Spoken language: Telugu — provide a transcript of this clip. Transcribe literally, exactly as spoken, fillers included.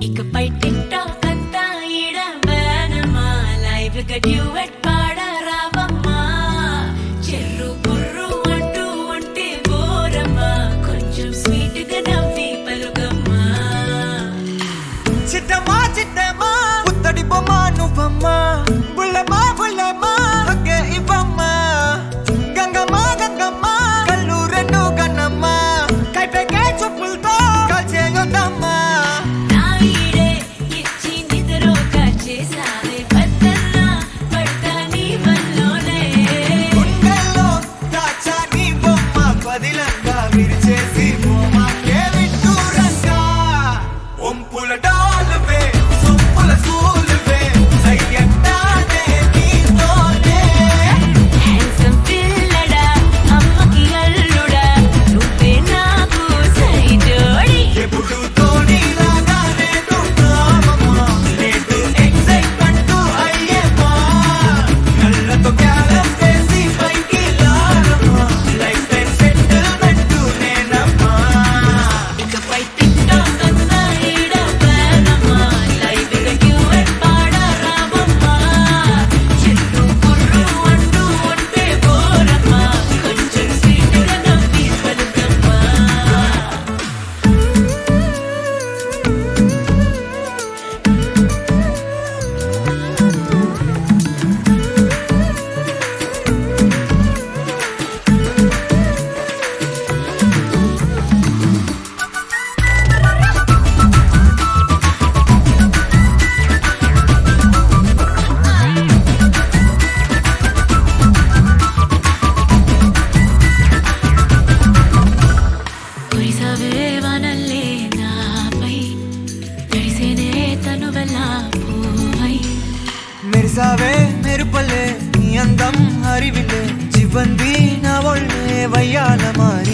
ఇకపై టిక్ టాక్ అంతా ఈడ బ్యానమ్మా లైవ్ గా డ్యూయట్ పాడ రావమ్మా చెర్రు బుర్రు అంటూ ఉంటే బోరమ్మా కొంచెం స్వీట్ గా నవ్వి పలుకమ్మా చిట్టమా చిట్టమా పుత్తడి బొమ్మ నువ్వమ్మా బుల్లమా బుల్లమా హక్కే ఇవ్వమ్మా గంగమ్మా గంగమ్మా కళ్ళు రెండు కన్నమ్మా కైపెకే చెప్పులతో కాల్చేయొద్దమ్మా నా ఈడే ఇచ్చి నిద్రోక చేసావే బద్దల్లా పడతా నీ వల్లోనే గుండెల్లో దాచా నీ బొమ్మ పదిలంగా విరిచేసి బొమ్మకే విడ్డూరంగా ఒంపుల డాలువే సొంపుల సూలువే సయ్యంటానే నీతోనే హ్యాండ్సమ్ పిల్లడా అమ్మకి అల్లుడా నువ్వే నాకు సై జోడి ఎప్పుడు తోడిలాగానే ఉంటావమ్మా నేడు ఎక్సైట్మెంట్ అయ్యేమా కళ్ళతో క్యాలం వేసి పైకి లాగమ్మా లైఫ్ టైం సెటిల్మెంట్ నేనమ్మా ఇకపై టిక్ టాక్ అంతా ఈడ బ్యానమ్మా లైవ్ గా డ్యూయట్ పాడ రావమ్మా చెట్టు బుర్రు అంటూ ఉంటే బోరమ్మా కొంచెం స్వీట్ గా నవ్వి పలుకమ్మా కురిసవే వనల్లే నాపై తడిసేనే తనువెల్లా పూవై మెరిసావే మెరుపలే నీ అందం హరివిలే చివంది నా ఒళ్ళే వయ్యాల మారి